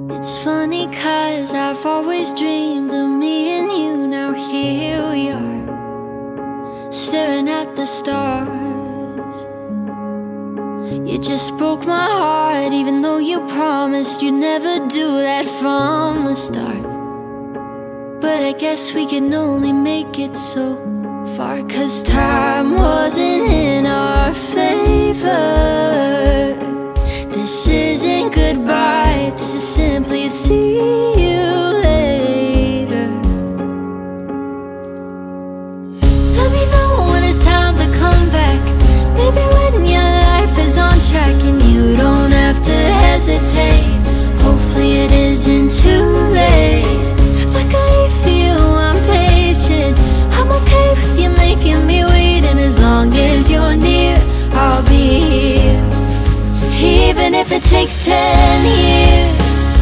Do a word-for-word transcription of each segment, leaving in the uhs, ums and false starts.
It's funny 'cause I've always dreamed of me and you. Now here we are, staring at the stars. You just broke my heart, even though you promised you'd never do that from the start. But I guess we can only make it so far, 'cause time wasn't in our favor. This isn't goodbye, this is simply a see you later. Let me know when it's time to come back. Maybe when your life is on track and you don't have to hesitate. Hopefully it isn't too late. Like I feel I'm patient, I'm okay with you making me wait. And as long as you're near, I'll be here, even if it takes ten years.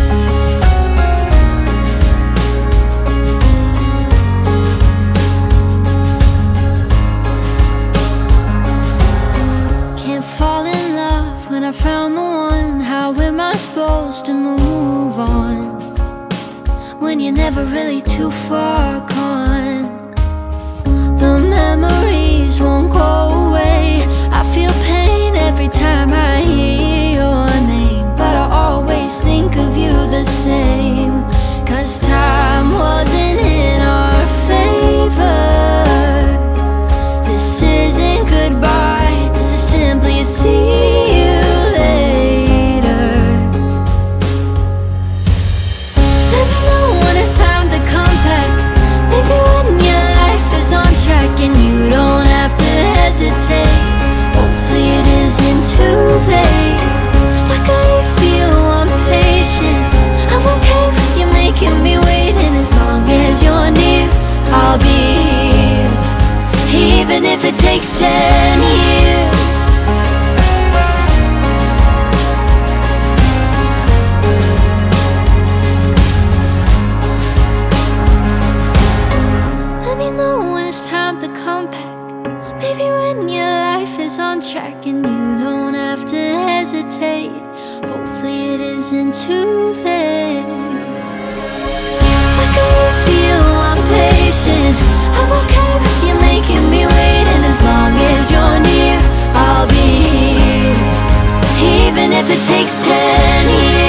Can't fall in love when I found the one. How am I supposed to move on when you're never really too far gone? The memories won't go away. I feel pain every time I hear your name, but I always think of you the same. 'Cause time wasn't in our favor. This isn't goodbye, this is simply a see you later. Let me know when it's time to come back. Maybe when your life is on track and you don't have to hesitate. Hopefully it isn't too late. Like I feel I'm patient, I'm okay with you making me wait. And as long as you're near, I'll be here, even if it takes ten years. Let me know when it's time to come back. Maybe when your life is on track and you don't have to hesitate. Hopefully it isn't too late. Like I feel I'm patient, I'm okay with you making me wait. And as long as you're near, I'll be here, even if it takes ten years.